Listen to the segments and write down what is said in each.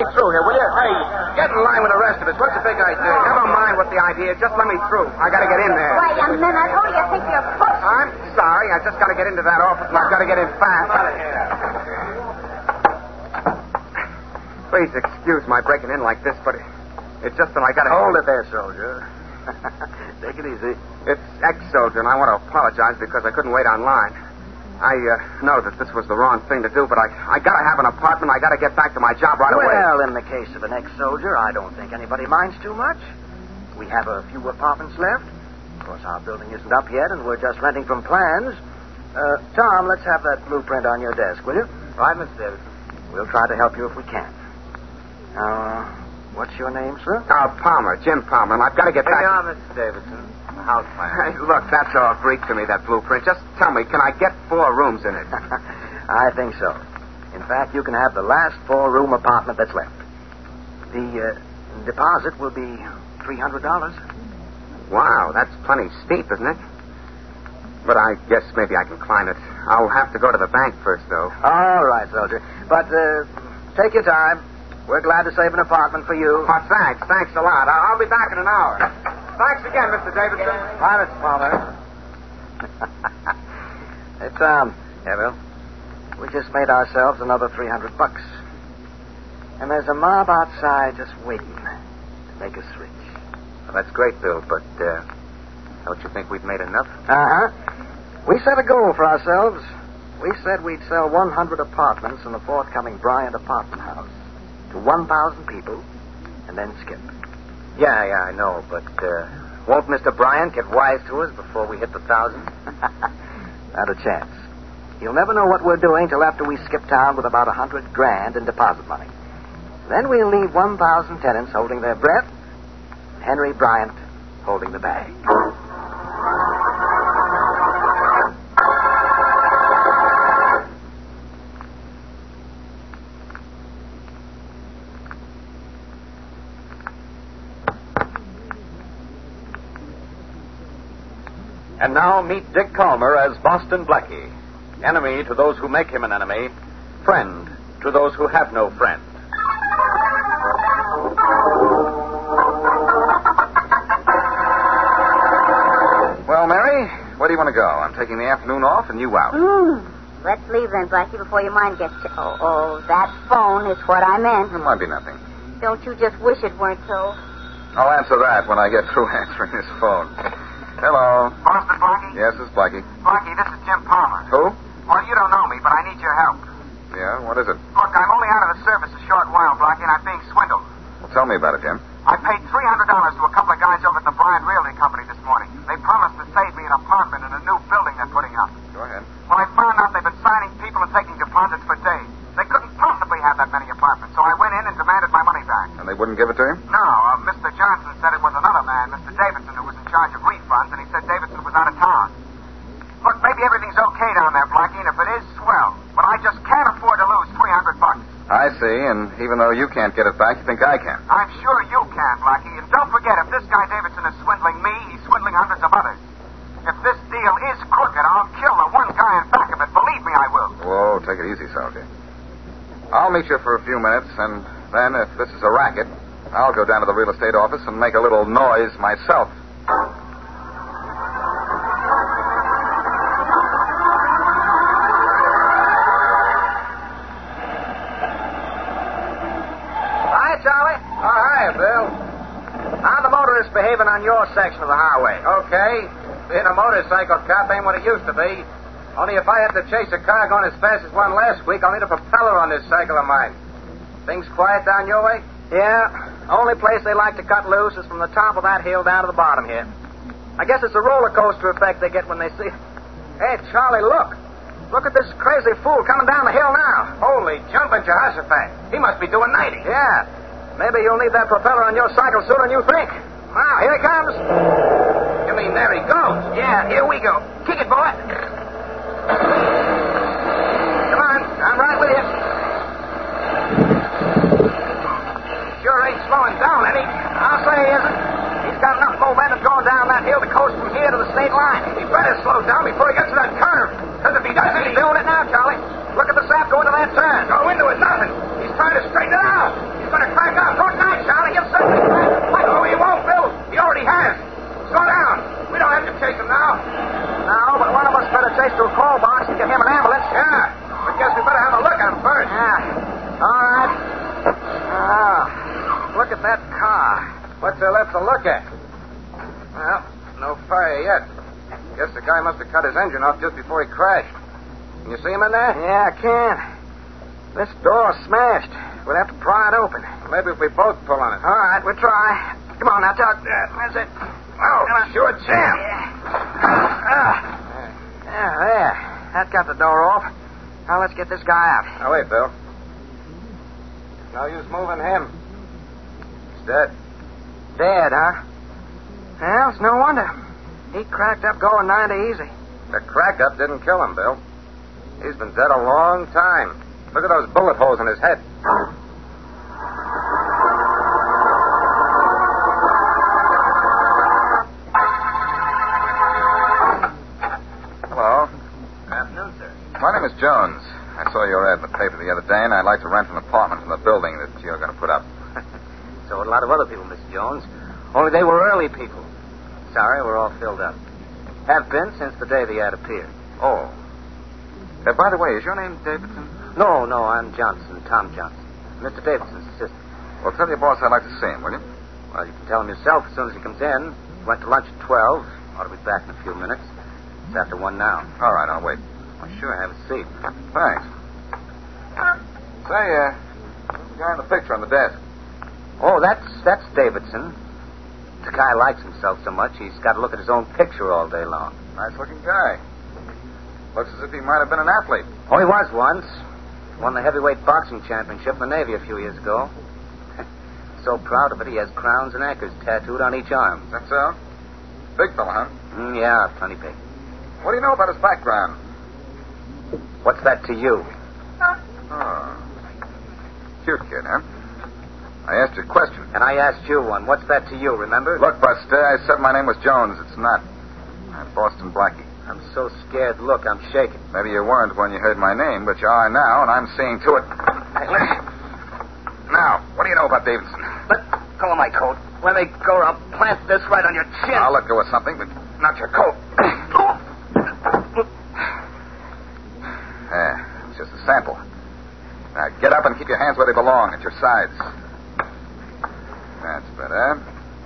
through here, will you? Hey, get in line with the rest of us. What's the big idea? Never mind what the idea is. Just let me through. I gotta get in there. Wait a minute. Who do you think you're pushing? I'm sorry. I just gotta get into that office, and I've gotta get in fast. Please excuse my breaking in like this, but it's just that I gotta... Hold it there, soldier. Take it easy. It's ex-soldier, and I want to apologize because I couldn't wait online. I know that this was the wrong thing to do, but I gotta have an apartment. I gotta get back to my job right away. Well, in the case of an ex-soldier, I don't think anybody minds too much. We have a few apartments left. Of course, our building isn't up yet, and we're just renting from plans. Tom, let's have that blueprint on your desk, will you? Right, Mr. Davidson. We'll try to help you if we can. What's your name, sir? Palmer, Jim Palmer, and I've got to get back... Hey, Mr. Davidson. House plan. Hey, look, that's all Greek to me, that blueprint. Just tell me, can I get 4 rooms in it? I think so. In fact, you can have the last 4-room apartment that's left. The deposit will be $300. Wow, that's plenty steep, isn't it? But I guess maybe I can climb it. I'll have to go to the bank first, though. All right, soldier. But take your time. We're glad to save an apartment for you. Oh, thanks. Thanks a lot. I'll be back in an hour. Thanks again, Mr. Davidson. Bye, Mr. Palmer. Hey, Tom. Yeah, Bill? We just made ourselves another $300. And there's a mob outside just waiting to make us rich. Well, that's great, Bill, but don't you think we've made enough? Uh-huh. We set a goal for ourselves. We said we'd sell 100 apartments in the forthcoming Bryant apartment house to 1,000 people and then skip. Yeah, I know, but won't Mr. Bryant get wise to us before we hit the 1,000? Not a chance. He'll never know what we're doing till after we skip town with about $100,000 in deposit money. Then we'll leave 1,000 tenants holding their breath, Henry Bryant holding the bag. And now meet Dick Calmer as Boston Blackie. Enemy to those who make him an enemy. Friend to those who have no friend. Well, Mary, where do you want to go? I'm taking the afternoon off and you out. Let's leave then, Blackie, before your mind gets... that phone is what I meant. It might be nothing. Don't you just wish it weren't so? I'll answer that when I get through answering this phone. Hello. Boston Blackie? Yes, it's Blackie. Blackie, this is Jim Palmer. Who? Well, you don't know me, but I need your help. Yeah, what is it? Look, I'm only out of the service a short while, Blackie, and I'm being swindled. Well, tell me about it, Jim. I paid $300 to a couple of guys over at the Bryant Realty Company this morning. They promised to save me an apartment in a new building they're putting up. Go ahead. Well, I found out they've been signing people and taking deposits for days. They couldn't possibly have that many apartments, so I went in and demanded my money back. And they wouldn't give it to you? No, Mr. Johnson said it was another man, Mr. Davidson, who was in charge of refunds, and he said Davidson was out of town. Look, maybe everything's okay down there, Blackie, and if it is, swell. But I just can't afford to lose $300. I see, and even though you can't get it back, you think I can. I'm sure you can, Blackie. And don't forget, if this guy Davidson is swindling me, he's swindling hundreds of others. If this deal is crooked, I'll kill the one guy in back of it. Believe me, I will. Whoa, take it easy, soldier. I'll meet you for a few minutes, and then, if this is a racket, I'll go down to the real estate office and make a little noise myself. Hi, Charlie. Oh, hi, Bill. How the motorists behaving on your section of the highway? Okay. Being a motorcycle cop ain't what it used to be. Only if I had to chase a car going as fast as one last week, I'll need a propeller on this cycle of mine. Things quiet down your way? Yeah. Only place they like to cut loose is from the top of that hill down to the bottom here. I guess it's the roller coaster effect they get when they see... Hey, Charlie, look. Look at this crazy fool coming down the hill now. Holy jumping Jehoshaphat. He must be doing 90. Yeah. Maybe you'll need that propeller on your cycle sooner than you think. Now, here he comes. You mean there he goes? Yeah, here we go. Kick it, boy. Come on, I'm right with you. Sure ain't slowing down any. I'll say he isn't. He's got enough momentum going down that hill to coast from here to the state line. He better slow down before he gets to that curve. Because if he doesn't, He's doing it now, Charlie. Look at the sap going to that turn. go into it, nothing. He's trying to straighten it out. He's going to What's there left to look at? Well, no fire yet. Guess the guy must have cut his engine off just before he crashed. Can you see him in there? Yeah, I can. This door's smashed. We'll have to pry it open. Maybe if we both pull on it. All right, we'll try. Come on now, Tuck. That's it. Oh, sure, jam. Yeah, there. That got the door off. Now let's get this guy out. Now, wait, Bill. No use moving him. He's dead. Dead, huh? Well, it's no wonder. He cracked up going 90 easy. The crack up didn't kill him, Bill. He's been dead a long time. Look at those bullet holes in his head. Hello. Afternoon, sir. My name is Jones. I saw your ad in the paper the other day, and I'd like to rent an apartment in the building that you're going to put up. So a lot of other people, Mr. Jones. Only they were early people. Sorry, we're all filled up. Have been since the day the ad appeared. Oh. By the way, is your name Davidson? No, I'm Johnson, Tom Johnson. Mr. Davidson's assistant. Well, tell your boss I'd like to see him, will you? Well, you can tell him yourself as soon as he comes in. Went to lunch at 12. Ought to be back in a few minutes. It's after 1 now. All right, I'll wait. Well, sure, have a seat. Thanks. Say, the guy in the picture on the desk. Oh, that's Davidson. The guy likes himself so much, he's got to look at his own picture all day long. Nice-looking guy. Looks as if he might have been an athlete. Oh, he was once. Won the heavyweight boxing championship in the Navy a few years ago. So proud of it, he has crowns and anchors tattooed on each arm. Is that so? Big fella, huh? Yeah, plenty big. What do you know about his background? What's that to you? Oh. Cute kid, huh? I asked you a question. And I asked you one. What's that to you, remember? Look, Buster, I said my name was Jones. It's not. I'm Boston Blackie. I'm so scared. Look, I'm shaking. Maybe you weren't when you heard my name, but you are now, and I'm seeing to it. Now, what do you know about Davidson? Let go of my coat. When they go, I'll plant this right on your chin. I'll let go of something, but not your coat. It's just a sample. Now, get up and keep your hands where they belong, at your sides. That's better.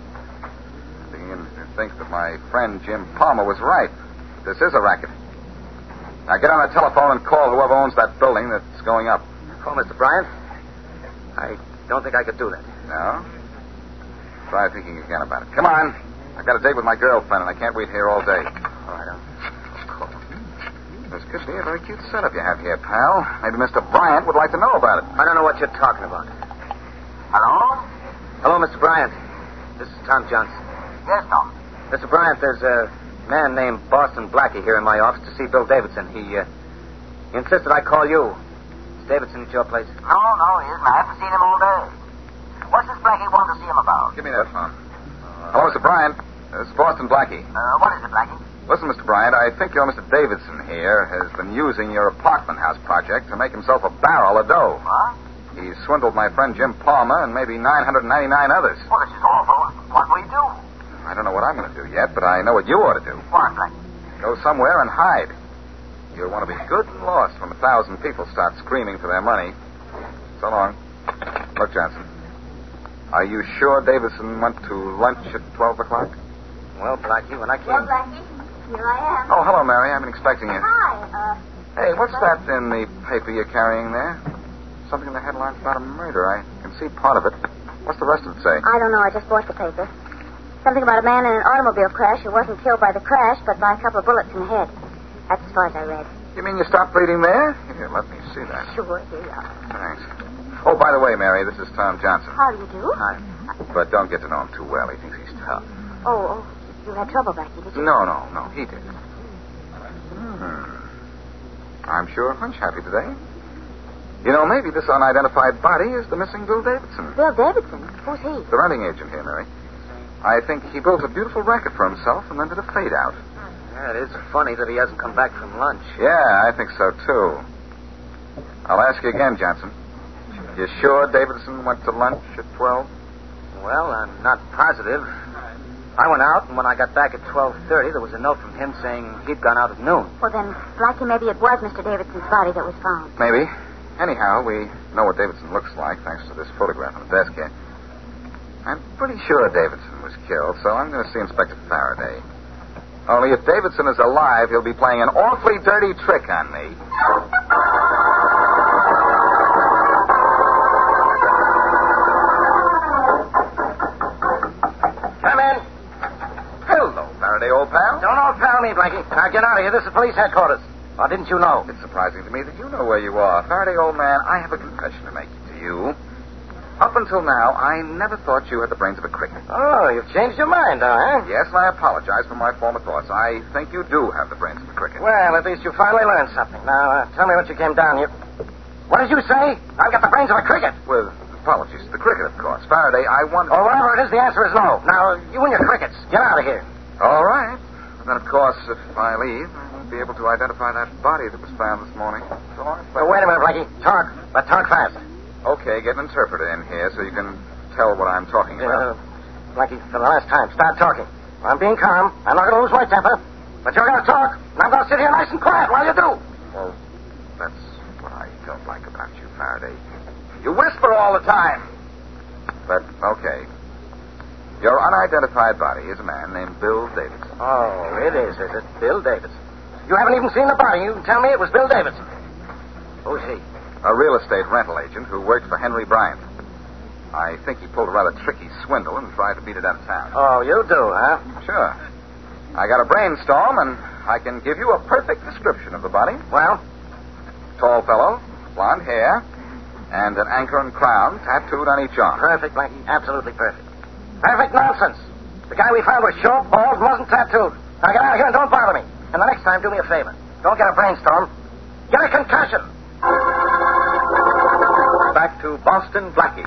I'm beginning to think that my friend Jim Palmer was right. This is a racket. Now, get on the telephone and call whoever owns that building that's going up. Call Mr. Bryant? I don't think I could do that. No? Try thinking again about it. Come on. I've got a date with my girlfriend, and I can't wait here all day. All right, I'll call. This could be a very cute setup you have here, pal. Maybe Mr. Bryant would like to know about it. I don't know what you're talking about. Hello? Hello, Mr. Bryant. This is Tom Johnson. Yes, Tom. Mr. Bryant, there's a man named Boston Blackie here in my office to see Bill Davidson. He insisted I call you. Is Davidson at your place? No, he isn't. I haven't seen him all day. What's this Blackie want to see him about? Give me that phone. Hello, Mr. Bryant. This is Boston Blackie. What is it, Blackie? Listen, Mr. Bryant, I think your Mr. Davidson here has been using your apartment house project to make himself a barrel of dough. What? He swindled my friend Jim Palmer and maybe 999 others. Well, this is awful. What will he do? I don't know what I'm going to do yet, but I know what you ought to do. What, Blackie? Go somewhere and hide. You'll want to be good and lost when 1,000 people start screaming for their money. So long. Look, Johnson. Are you sure Davidson went to lunch at 12 o'clock? Well, Blackie, when I came... Well, Blackie, here I am. Oh, hello, Mary. I've been expecting you. Hi. Hey, what's that in the paper you're carrying there? Something in the headlines about a murder. I can see part of it. What's the rest of it say? I don't know. I just bought the paper. Something about a man in an automobile crash who wasn't killed by the crash, but by a couple of bullets in the head. That's as far as I read. You mean you stopped bleeding there? Here, let me see that. Sure, here you are. Thanks. Oh, by the way, Mary, this is Tom Johnson. How do you do? Hi. But don't get to know him too well. He thinks he's tough. Oh, you had trouble, Blackie, did you? No, he did. I'm sure Hunch happy today. You know, maybe this unidentified body is the missing Bill Davidson. Bill Davidson? Who's he? The renting agent here, Mary. I think he built a beautiful racket for himself and then did a fade out. Yeah, it is funny that he hasn't come back from lunch. Yeah, I think so, too. I'll ask you again, Johnson. You sure Davidson went to lunch at 12? Well, I'm not positive. I went out, and when I got back at 12:30, there was a note from him saying he'd gone out at noon. Well, then, Blackie, maybe it was Mr. Davidson's body that was found. Maybe. Anyhow, we know what Davidson looks like, thanks to this photograph on the desk here. I'm pretty sure Davidson was killed, so I'm going to see Inspector Faraday. Only if Davidson is alive, he'll be playing an awfully dirty trick on me. Come in. Hello, Faraday, old pal. Don't old pal me, Blackie. Now get out of here. This is police headquarters. Or didn't you know? It's surprising to me that you know where you are. Faraday, old man, I have a confession to make to you. Up until now, I never thought you had the brains of a cricket. Oh, you've changed your mind, huh? Yes, and I apologize for my former thoughts. I think you do have the brains of a cricket. Well, at least you finally learned something. Now, tell me what you came down here. What did you say? I've got the brains of a cricket. With apologies to the cricket, of course. Faraday, I wanted... Oh, whatever it is, the answer is no. Now, you and your crickets, get out of here. All right. And then, of course, if I leave, I won't be able to identify that body that was found this morning. So long. Well, wait a minute, Blackie. Talk, but talk fast. Okay, get an interpreter in here so you can tell what I'm talking about. Blackie, for the last time, start talking. I'm being calm. I'm not going to lose my temper. But you're going to talk, and I'm going to sit here nice and quiet while you do. Well, that's what I don't like about you, Faraday. You whisper all the time. But, okay. Your unidentified body is a man named Bill Davidson. Oh, it is it? Bill Davidson. You haven't even seen the body. You can tell me it was Bill Davidson. Who's he? A real estate rental agent who worked for Henry Bryant. I think he pulled a rather tricky swindle and tried to beat it out of town. Oh, you do, huh? Sure. I got a brainstorm, and I can give you a perfect description of the body. Well? Tall fellow, blonde hair, and an anchor and crown tattooed on each arm. Perfect, Blackie. Absolutely perfect. Perfect nonsense. The guy we found was short, bald, and wasn't tattooed. Now get out of here and don't bother me. And the next time, do me a favor. Don't get a brainstorm. Get a concussion. Back to Boston Blackie.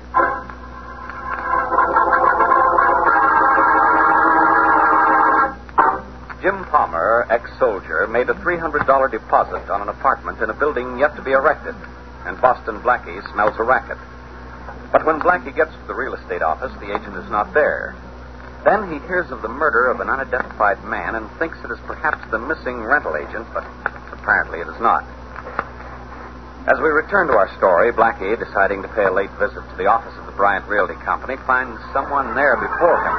Jim Palmer, ex-soldier, made a $300 deposit on an apartment in a building yet to be erected, and Boston Blackie smells a racket. But when Blackie gets to the real estate office, the agent is not there. Then he hears of the murder of an unidentified man and thinks it is perhaps the missing rental agent, but apparently it is not. As we return to our story, Blackie, deciding to pay a late visit to the office of the Bryant Realty Company, finds someone there before him.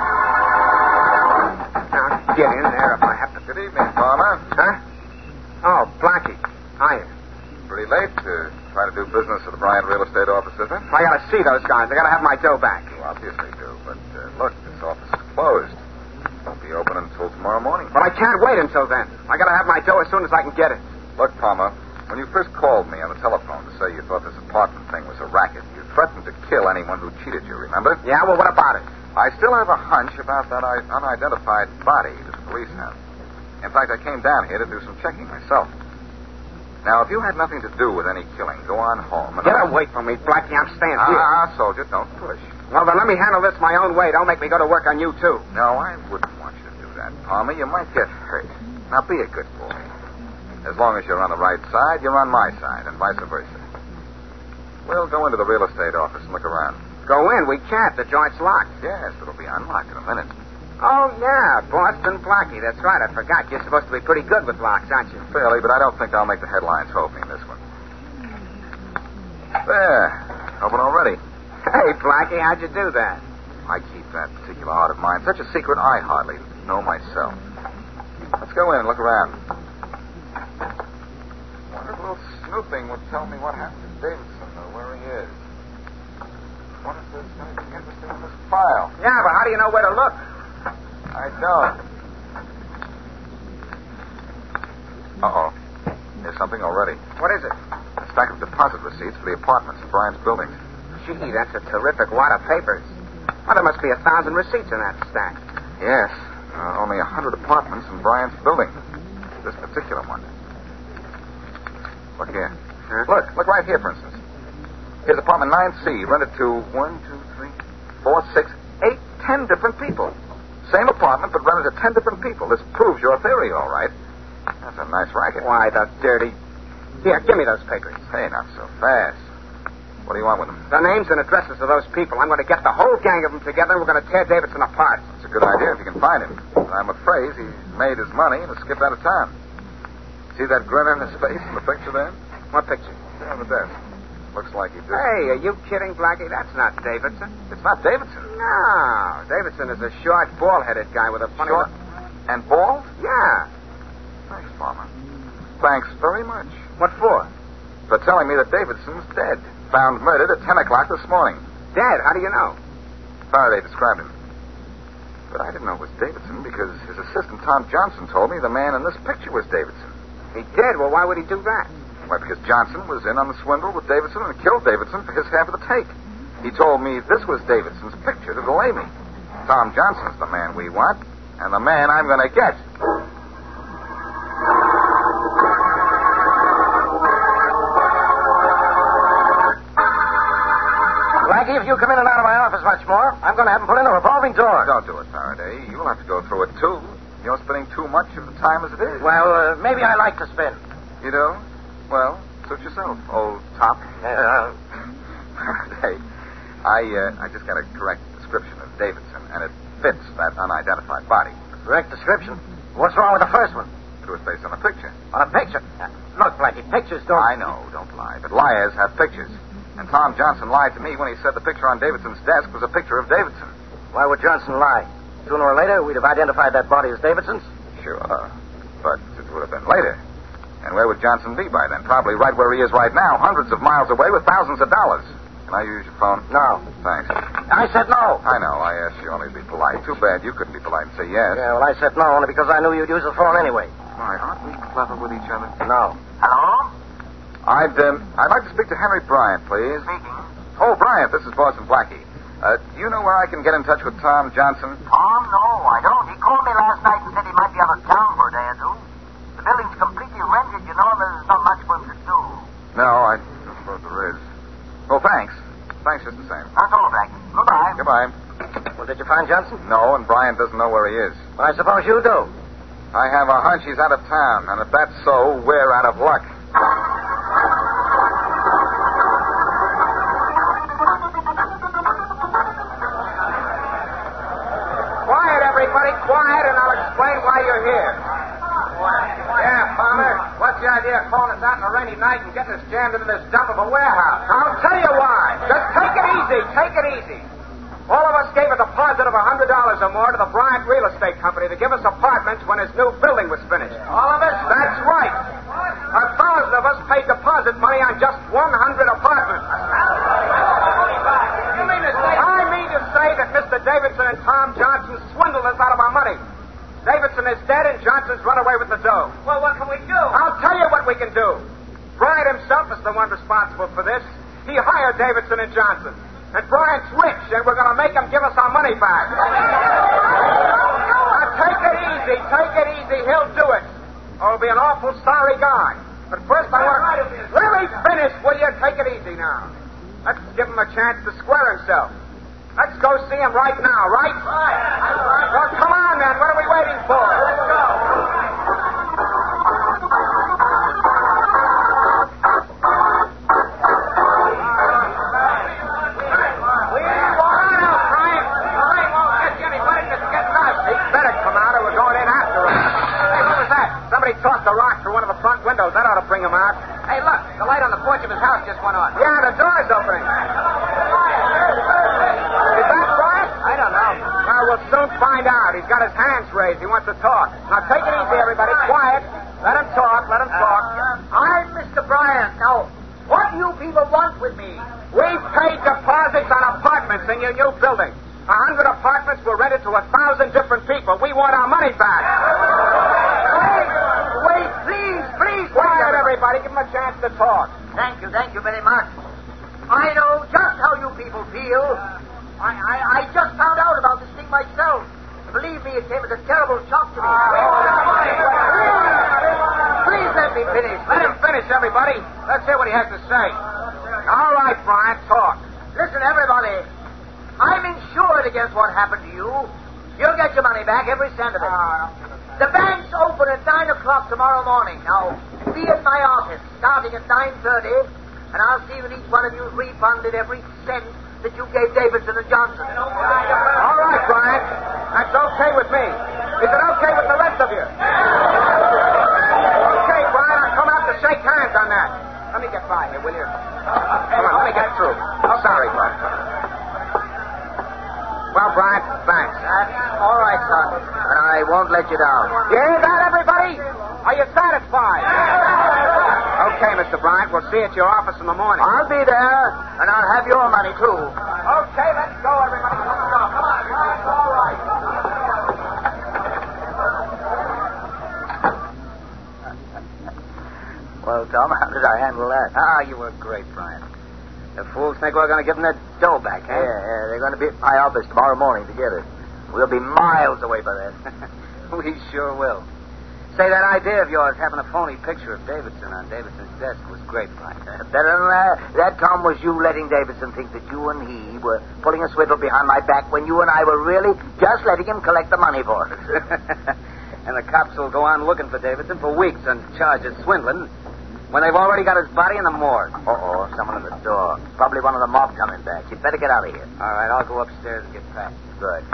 Now, get in there if I have to. Good evening, Palmer. Huh? Oh, Blackie. Hiya. Pretty late to try to do business at the Bryant Real Estate office, isn't it? I gotta see those guys. I gotta have my dough back. You obviously do, but look, this office is closed. Won't be open until tomorrow morning. But I can't wait until then. I gotta have my dough as soon as I can get it. Look, Palmer, when you first called me on the telephone to say you thought this apartment thing was a racket, you threatened to kill anyone who cheated you, remember? Yeah, well, what about it? I still have a hunch about that unidentified body that the police have. In fact, I came down here to do some checking myself. Now, if you had nothing to do with any killing, go on home. And Get away from me, Blackie. I'm staying here. Soldier, don't push. Well, then let me handle this my own way. Don't make me go to work on you, too. No, I wouldn't want you to do that, Palmer. You might get hurt. Now, be a good boy. As long as you're on the right side, you're on my side, and vice versa. We'll go into the real estate office and look around. Go in. We can't. The joint's locked. Yes, it'll be unlocked in a minute. Oh, yeah. Boston Blackie. That's right. I forgot. You're supposed to be pretty good with locks, aren't you? Fairly, but I don't think I'll make the headlines for opening this one. There. Open already. Hey, Blackie, how'd you do that? I keep that particular art of mine such a secret I hardly know myself. Let's go in and look around. Wonder if a little snooping would tell me what happened to Davidson or where he is. Wonder if there's anything interesting in this file. Yeah, but how do you know where to look? I don't. Uh-oh. There's something already. What is it? A stack of deposit receipts for the apartments in Bryant's building. Gee, that's a terrific wad of papers. Well, there must be 1,000 receipts in that stack. Yes. Only 100 apartments in Bryant's building. This particular one. Look here. Huh? Look right here, for instance. Here's apartment 9C, rented to 1, 2, 3, 4, 6, 8, 10 different people. Same apartment, but rented to 10 different people. This proves your theory, all right. That's a nice racket. Why, the dirty... Here, give me those papers. Hey, not so fast. What do you want with them? The names and addresses of those people. I'm going to get the whole gang of them together, and we're going to tear Davidson apart. It's a good idea if you can find him. I'm afraid he's made his money and has skipped out of town. See that grin on his face in the picture there? What picture? There on the desk. Looks like he did. Hey, are you kidding, Blackie? That's not Davidson. It's not Davidson. No. Davidson is a short, bald-headed guy with a funny... Short and bald? Yeah. Thanks, Palmer. Thanks very much. What for? For telling me that Davidson's dead. Found murdered at 10 o'clock this morning. Dead? How do you know? Faraday described him. But I didn't know it was Davidson because his assistant, Tom Johnson, told me the man in this picture was Davidson. He did? Well, why would he do that? Why, because Johnson was in on the swindle with Davidson and killed Davidson for his half of the take. He told me this was Davidson's picture to delay me. Tom Johnson's the man we want, and the man I'm going to get. Blackie, if you come in and out of my office much more, I'm going to have him put in a revolving door. Don't do it, Faraday. You'll have to go through it, too. You're spending too much of the time as it is. Well, maybe I like to spin. You do? Well, suit yourself, old top. Faraday, I just got a correct description of Davidson, and it fits that unidentified body. Correct description. What's wrong with the first one? It was based on a picture. On a picture? Look, Blackie, pictures don't... I know, don't lie. But liars have pictures. And Tom Johnson lied to me when he said the picture on Davidson's desk was a picture of Davidson. Why would Johnson lie? Sooner or later, we'd have identified that body as Davidson's. Sure. But it would have been later. And where would Johnson be by then? Probably right where he is right now, hundreds of miles away with thousands of dollars. Can I use your phone? No. Thanks. I said no. I know. I asked you only to be polite. Too bad you couldn't be polite and say yes. Yeah, well, I said no only because I knew you'd use the phone anyway. Why, aren't we clever with each other? No. Hello? I'd like to speak to Henry Bryant, please. Speaking. Oh, Bryant, this is Boston Blackie. Do you know where I can get in touch with Tom Johnson? Tom, no, I don't. He called me last night and said he might be out of town for a day or two. The building's completely rented, you know, and there's not much for him to do. No, I don't suppose there is. Well, thanks. Thanks just the same. That's all, Blackie. Goodbye. Goodbye. Well, did you find Johnson? No, and Bryant doesn't know where he is. Well, I suppose you do. I have a hunch he's out of town, and if that's so, we're out of luck. Quiet, everybody, quiet, and I'll explain why you're here. Yeah, Palmer, what's the idea of calling us out on a rainy night and getting us jammed into this dump of a warehouse? I'll tell you why. Just take it easy, take it easy. All of us gave a deposit of $100 or more to the Bryant Real Estate Company to give us apartments when his new building was finished. All of us? That's right. 1,000 of us paid deposit money on just 100 apartments. You mean to say? I mean to say that Mr. Davidson and Tom Johnson swindled us out of our money. Davidson is dead and Johnson's run away with the dough. Well, what can we do? I'll tell you what we can do. Bryant himself is the one responsible for this. He hired Davidson and Johnson. And Bryant's rich, and we're going to make him give us our money back. Now, take it easy, take it easy. He'll do it. Oh, he'll be an awful sorry guy. But first, I want to... Let me finish, will you? Take it easy now. Let's give him a chance to square himself. Let's go see him right now, right? Right. Well, come on, then. What are we waiting for? Let's go. Tossed a rock through one of the front windows. That ought to bring him out. Hey, look. The light on the porch of his house just went on. Yeah, the door's opening. Is that Bryant? I don't know. Well, we'll soon find out. He's got his hands raised. He wants to talk. Now, take it easy, everybody. Quiet. Let him talk. Let him talk. I'm Mr. Bryant. Now, what do you people want with me? We've paid deposits on apartments in your new building. 100 apartments were rented to 1,000 different people. We want our money back. Wait, please, quiet, everybody. Give him a chance to talk. Thank you very much. I know just how you people feel. I just found out about this thing myself. Believe me, it came as a terrible shock to me. Please let me finish. Let him finish, everybody. Let's hear what he has to say. All right, Bryant, talk. Listen, everybody. I'm insured against what happened to you. You'll get your money back, every cent of it. The bank's open at 9 o'clock tomorrow morning. Now, be at my office starting at 9:30, and I'll see that each one of you's refunded every cent that you gave Davidson and Johnson. All right, Bryant. That's okay with me. Is it okay with the rest of you? Okay, Bryant, I'll come out to shake hands on that. Let me get by here, will you? Come on, let me get through. Oh, sorry, Bud. Well, Bryant, thanks. All right, son. And I won't let you down. You hear that, everybody? Are you satisfied? Okay, Mr. Bryant. We'll see you at your office in the morning. I'll be there, and I'll have your money, too. Okay, let's go, everybody. Let's go. Come on, guys. All right. Well, Tom, how did I handle that? Ah, you were great, Brian. The fools think we're going to give them their dough back, huh? Yeah, they're going to be at my office tomorrow morning to get it. We'll be miles away by then. We sure will. Say, that idea of yours, having a phony picture of Davidson on Davidson's desk, was great, Brian. Better than that, Tom, was you letting Davidson think that you and he were pulling a swivel behind my back when you and I were really just letting him collect the money for us. And the cops will go on looking for Davidson for weeks on charge of swindling when they've already got his body in the morgue. Uh-oh, someone at the door. Probably one of the mob coming back. You'd better get out of here. All right, I'll go upstairs and get packed. Good.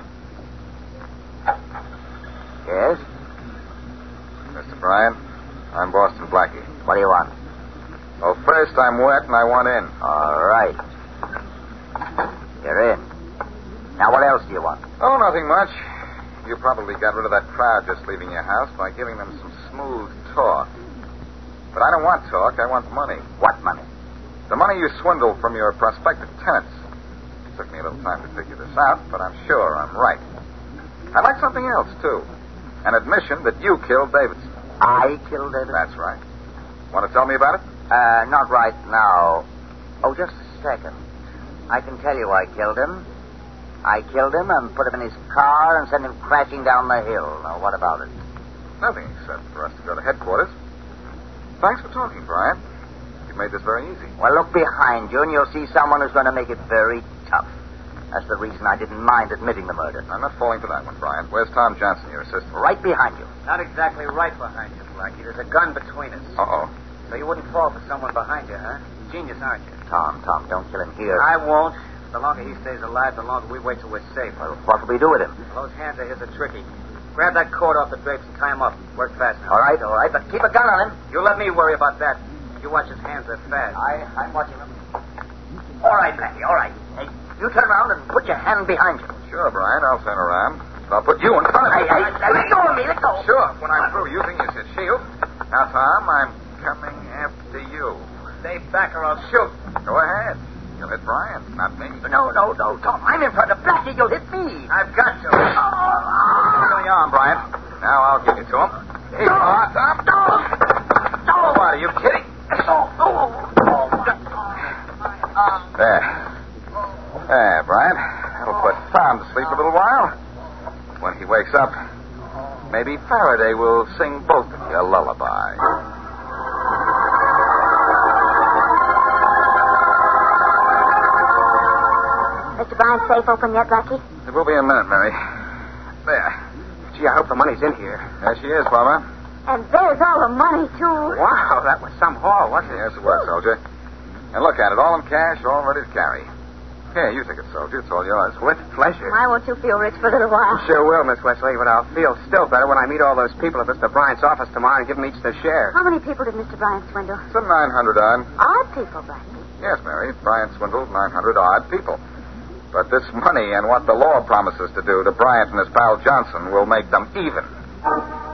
Yes? Mr. Bryant, I'm Boston Blackie. What do you want? Well, first, I'm wet and I want in. All right. You're in. Now, what else do you want? Oh, nothing much. You probably got rid of that crowd just leaving your house by giving them some smooth talk. But I don't want talk. I want money. What money? The money you swindled from your prospective tenants. It took me a little time to figure this out, but I'm sure I'm right. I'd like something else, too. An admission that you killed Davidson. I killed Davidson? That's right. Want to tell me about it? Not right now. Oh, just a second. I can tell you I killed him. I killed him and put him in his car and sent him crashing down the hill. Now, what about it? Nothing except for us to go to headquarters. Thanks for talking, Brian. You've made this very easy. Well, look behind you and you'll see someone who's going to make it very tough. That's the reason I didn't mind admitting the murder. I'm not falling for that one, Brian. Where's Tom Johnson, your assistant? Right behind you. Not exactly right behind you, Blackie. There's a gun between us. Uh-oh. So you wouldn't fall for someone behind you, huh? Genius, aren't you? Tom, don't kill him here. I won't. The longer he stays alive, the longer we wait till we're safe. Well, what will we do with him? Well, those hands of his are tricky. Grab that cord off the drapes and tie him up. Work fast now. All right, but keep a gun on him. You let me worry about that. You watch his hands, they're fast. I'm watching him. All right, Blackie, all right. Hey, you turn around and put your hand behind you. Sure, Brian, I'll turn around. I'll put you in front of me. Hey, let go of me, let go. Sure, when I'm through using you as a shield. Now, Tom, I'm coming after you. Stay back or I'll shoot. Go ahead. You'll hit Brian, not me. No, Tom. I'm in front of Blackie. You'll hit me. I've got you. Give me your arm, Brian. Now I'll give it to him. Here you are, Tom. No. What, are you kidding? There, Brian. That'll put Tom to sleep a little while. When he wakes up, maybe Faraday will sing both of you a lullaby. Mr. Bryant's safe open yet, Blackie? It will be a minute, Mary. There. Gee, I hope the money's in here. There she is, Palmer. And there's all the money, too. Wow, that was some haul, wasn't it? Yes, it was, soldier. And look at it, all in cash, all ready to carry. Here, you take it, soldier. It's all yours. With pleasure. Why won't you feel rich for a little while? Sure will, Miss Wesley, but I'll feel still better when I meet all those people at Mr. Bryant's office tomorrow and give them each their share. How many people did Mr. Bryant swindle? Some 900 odd. Odd people, Blackie. Yes, Mary. Bryant swindled 900 odd people. But this money and what the law promises to do to Bryant and his pal Johnson will make them even.